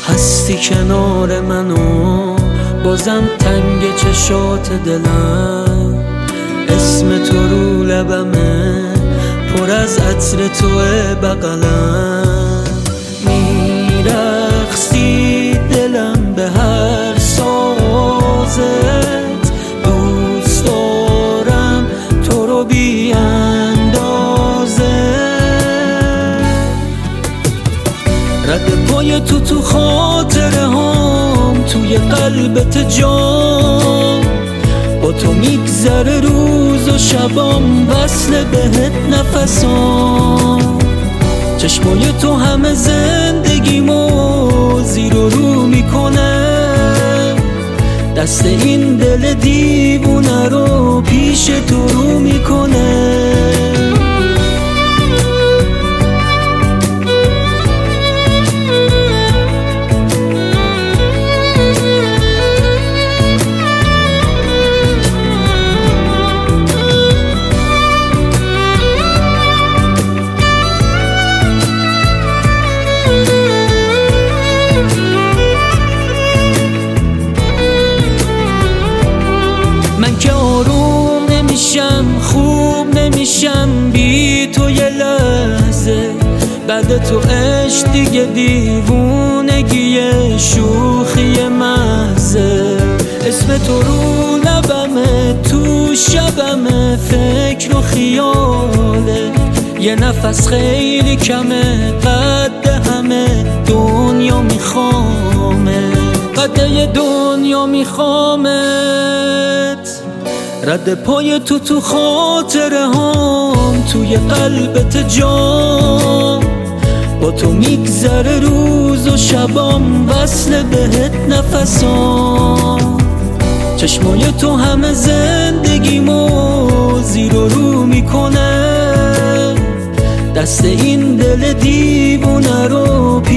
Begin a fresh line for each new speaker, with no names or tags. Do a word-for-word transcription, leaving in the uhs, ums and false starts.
هستی کنار منو بازم تنگ چشات دلم، اسم تو رو لبمه پر از عطر توه بغلم، میرقصی دلم به هر سازت، دوست دارم تو رو بی اندازه، رد پای تو تو خاطره هام، توی قلبت جام، با تو میگذره روز و شبام، وصل بهت نفسام، چشمای تو همه زندگیمو زیر و رو میکنه، دست این دل دیوونه رو پیش تو رو میکنه. من که آروم نمیشم خوب نمیشم بی تو یه لحظه، بعد تو عشق دیگه دیوونگی شوخی محضه، اسم تو رو لبمه تو شبمه فکر و خیاله، یه نفس خیلی کمه قد همه دنیا میخوامه، قد دنیا میخوامت، رد پای تو تو خاطره هام، توی قلبت جام، با تو میگذره روز و شبام، وصل بهت نفسام، چشمای تو همه زندگیمو زیر و رو میکنه، دست این دل دیوونه رو